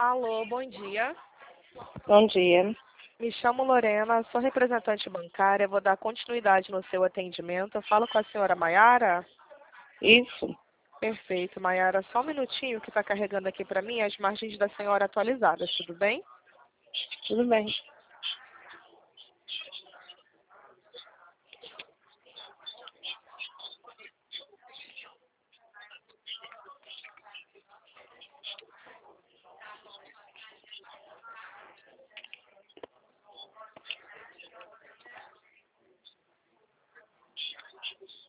Alô, bom dia. Bom dia. Me chamo Lorena, sou representante bancária, vou dar continuidade no seu atendimento. Eu falo com a senhora Maiara? Isso, Perfeito, Maiara. Só um minutinho que está carregando aqui para mim as margens da senhora atualizadas, tudo bem? tudo bem.